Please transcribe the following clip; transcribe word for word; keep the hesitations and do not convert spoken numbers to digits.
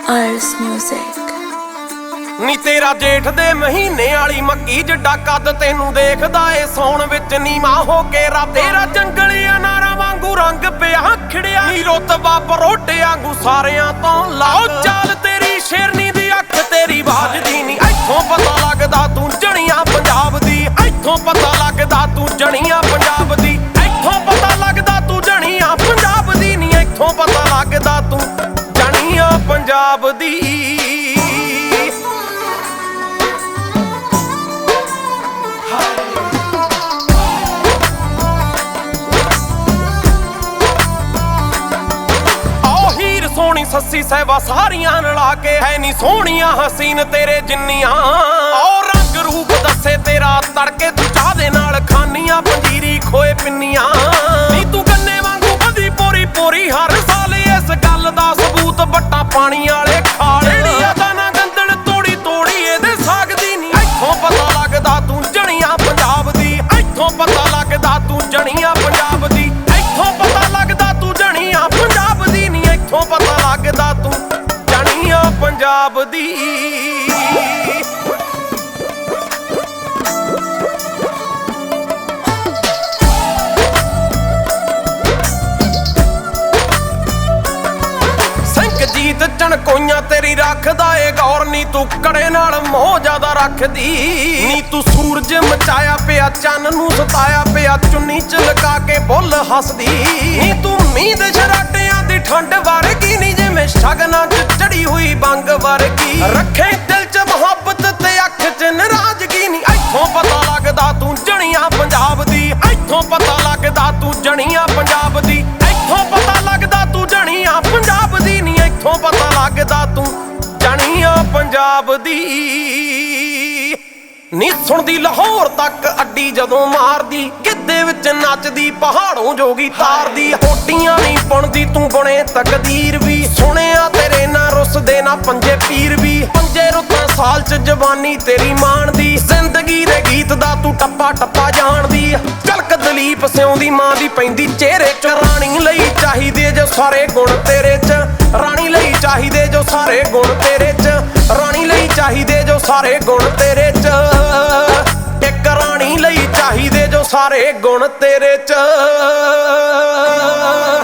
Ars Music। ਨੀ ਤੇਰਾ ਜੇਠ ਦੇ ਮਹੀਨੇ ਵਾਲੀ ਮੱਕੀ ਜਿੱਡਾ ਕੱਦ ਤੈਨੂੰ ਦੇਖਦਾ ਏ ਸੌਣ ਵਿੱਚ ਨੀਵਾਂ ਹੋ ਕੇ ਰੱਬ ਤੇਰਾ ਜੰਗਲੀ ਅਨਾਰਾਂ ਵਾਂਗੂ ਰੰਗ ਪਿਆ ਖਿੜਿਆ ਨੀ ਰੁਤਬਾ ਪਰੋਟੇ ਵਾਂਗੂ ਸਾਰਿਆਂ ਤੋਂ ਲਾਓ ਚਾਲ ਤੇਰੀ ਸ਼ੇਰਨੀ ਦੀ ਅੱਖ ਤੇਰੀ ਬਾਜਦੀ ਨੀ ਇੱਥੋਂ ਪਤਾ ਲੱਗਦਾ ਤੂੰ ਜਣੀਆਂ ਪੰਜਾਬ ਦੀ ਇੱਥੋਂ ਪਤਾ ਲੱਗਦਾ ਤੂੰ ਜਣੀਆਂ ਪੰਜਾਬ ਦੀ ਇੱਥੋਂ ਪਤਾ ਲੱਗਦਾ ਤੂੰ ਜਣੀਆਂ ਪੰਜਾਬ ਦੀ ਨੀ ਇੱਥੋਂ ਪਤਾ ਲੱਗਦਾ ਤੂੰ ਜਣੀਆਂ ਪੰਜਾਬ ਦੀ। ਸੋਹਣੀ ਸੱਸੀ ਸਹਿਬਾ ਸਾਰੀਆਂ ਰਲਾ ਕੇ ਹੈ ਨੀ ਸੋਹਣੀਆਂ ਹਸੀਨ ਤੇਰੇ ਜਿੰਨੀਆਂ ਔਰ ਰੰਗ ਰੂਪ ਦੱਸੇ ਤੇਰਾ ਤੜਕੇ ਤੂੰ ਚਾਹ ਦੇ ਨਾਲ ਖਾਨੀਆਂ ਪੰਜੀਰੀ ਖੋਏ ਪਿੰਨੀਆਂ ਨੀ ਤੂੰ ਗੰਨੇ ਵਾਂਗੂ ਵਧੀ ਪੋਰੀ ਪੋਰੀ ਹਰ ਸਾਲ ਇਸ ਗੱਲ ਦਾ ਸਬੂਤ ਬੱਟਾ ਪਾਣੀ ਵਾਲੇ ਖਾਲ ਜਿਹੜੀਆਂ ਦਾ ਨਾ ਗੰਦਲ ਤੋੜੀ ਤੋੜੀ ਇਹਦੇ ਸਾਗਦੀ ਨੀ ਇੱਥੋਂ ਪਤਾ ਲੱਗਦਾ ਤੂੰ ਜਣੀਆਂ ਪੰਜਾਬ ਦੀ ਇੱਥੋਂ ਪਤਾ ਲੱਗਦਾ ਤੂੰ ਜਣੀਆਂ ਪੰਜਾਬ ਦੀ ਇੱਥੋਂ ਪਤਾ ਲੱਗਦਾ ਤੂੰ ਜਣੀਆਂ ਪੰਜਾਬ ਦੀ ਨੀ ਇੱਥੋਂ ਪਤਾ ਲੱਗਦਾ ਤੂੰ ਜਣੀਆਂ ਪੰਜਾਬ ਦੀ। ਜੀਤ ਚਣਕੋਈਆਂ ਤੇਰੀ ਰੱਖਦਾ ਏ ਗੌਰ ਨੀ ਤੂੰ ਕੜੇ ਨਾਲ ਮੋਹ ਜ਼ਿਆਦਾ ਰੱਖਦੀ ਨੀ ਤੂੰ ਸੂਰਜ ਮਚਾਇਆ ਪਿਆ ਚੰਨ ਨੂੰ ਸਤਾਇਆ ਪਿਆ ਚੁੰਨੀ ਚ ਲਗਾ ਕੇ ਬੁੱਲ ਹੱਸਦੀ ਨੀ ਤੂੰ ਮੀਂਹ ਸ਼ਰਾਟਿਆਂ ਦੀ ਠੰਡ ਵਰਗੀ ਨੀ ਜਿਵੇਂ ਸ਼ਗਨਾਂ ਚ ਚੜੀ ਹੋਈ ਬੰਗ ਵਰਗੀ ਰੱਖੇ ਦਿਲ ਚ ਮੁਹੱਬਤ ਤੇ ਅੱਖ ਚ ਨਾਰਾਜ਼ਗੀ ਨੀ ਇੱਥੋਂ ਪਤਾ ਲੱਗਦਾ ਤੂੰ ਜਣੀਆਂ ਪੰਜਾਬ ਦੀ ਇੱਥੋਂ ਪਤਾ ਲੱਗਦਾ ਤੂੰ ਜਣੀਆਂ ਪੰਜਾਬ ਦੀ ਇੱਥੋਂ ਪਤਾ ਲੱਗਦਾ ਤੂੰ ਜਣੀਆਂ ਪੰਜਾਬ ਦੀ ਨੀ ਇੱਥੋਂ ਪਤਾ ਲੱਗਦਾ ਤੂੰ ਜਣੀਆਂ ਪੰਜਾਬ ਦੀ। ਨੀ ਸੁਣਦੀ ਲਾਹੌਰ ਤੱਕ ਅੱਡੀ ਜਦੋਂ ਮਾਰਦੀ ਗਿੱਧੇ ਵਿੱਚ ਨੱਚਦੀ ਪਹਾੜੋਂ ਜੋਗੀ ਤਾਰਦੀ ਹੋਟੀਆਂ ਨਹੀਂ ਪੁਣਦੀ ਤੂੰ ਬਣੇ ਤਕਦੀਰ ਵੀ ਸੁਣਿਆ ਤੇਰੇ ਨਾ ਰੁੱਸਦੇ ਨਾ ਪੰਜੇ ਪੀਰ ਵੀ ਪੰਜੇ ਰੁੱਤਾਂ ਸਾਲ ਚ ਜਵਾਨੀ ਤੇਰੀ ਮਾਣਦੀ ਜ਼ਿੰਦਗੀ ਦੇ ਗੀਤ ਦਾ ਤੂੰ ਟੱਪਾ ਟੱਪਾ ਜਾਣਦੀ ਝਲਕ ਦਲੀਪ ਸਿਉਂ ਦੀ ਮਾਂ ਦੀ ਪੈਂਦੀ ਚਿਹਰੇ ਚ ਰਾਣੀ ਲਈ ਚਾਹੀਦੇ ਜੋ ਸਾਰੇ ਗੁਣ ਤੇਰੇ ਚ ਰਾਣੀ ਲਈ ਚਾਹੀਦੇ ਜੋ ਸਾਰੇ ਗੁਣ ਤੇਰੇ ਚ ਰਾਣੀ ਲਈ ਚਾਹੀਦੇ ਜੋ ਸਾਰੇ ਗੁਣ ਤੇਰੇ ਚ ਇੱਕ ਰਾਣੀ ਲਈ ਚਾਹੀਦੇ ਜੋ ਸਾਰੇ ਗੁਣ ਤੇਰੇ ਚ।